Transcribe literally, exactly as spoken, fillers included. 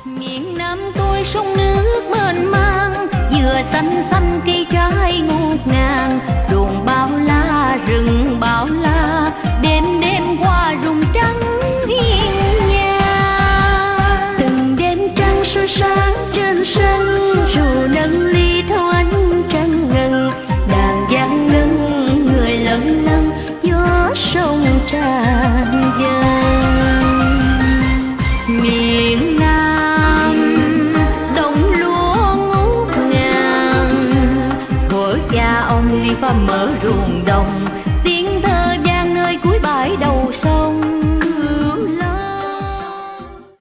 Miền Nam tôi sông nước mênh mang, vừa xanh xanh cây trái ngút ngàn, ruộng bao la rừng bao la, đêm đêm qua rụng trắng hiên nhà. Từng đêm trăng soi sáng trên sân, dù nâng ly theo ánh trăng ngần, đàn giang ngân người lân lân, gió sông tràn dần. Miền Nam đồng lúa ngút ngàn, thuở cha ông đi pha mở ruộng đồng,